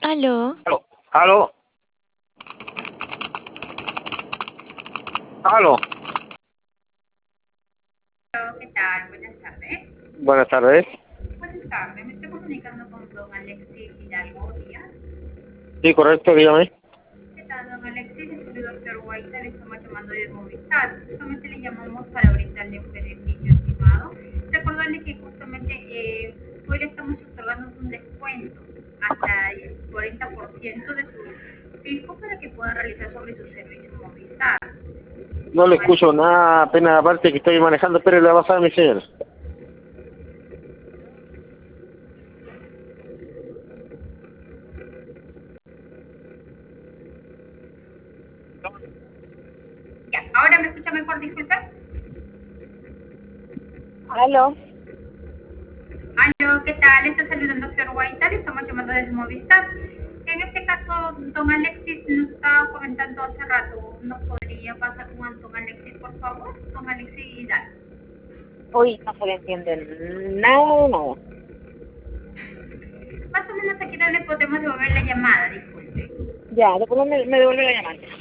Aló, Aló, aló, aló. Hola, ¿qué tal? Buenas tardes. Buenas tardes. Buenas tardes, me estoy comunicando con don Alexis Hidalgo Díaz. Sí, correcto, dígame. ¿Qué tal, don Alexis? El servidor White le estamos llamando de Movistar. Justamente le llamamos para brindarle un beneficio estimado. Recordarle que justamente hoy le estamos otorgando un descuento hasta el 40% de su fijo para que pueda realizar sobre su servicio Movistar. No le escucho nada, apenas aparte que estoy manejando, pero le va a pasar a mi señor. Ya, ahora me escucha mejor, disculpe. aló. Aló, ¿qué tal? Está saludando Flor Guaita, le estamos llamando desde Movistar. En este caso, don Alexis nos estaba comentando hace rato, ¿nos podría pasar con don Alexis, por favor? Don Alexis Hidalgo. Uy, no se le entiende nada, nada. Más o menos aquí no le podemos devolver la llamada, disculpe. Ya, después me devuelve la llamada.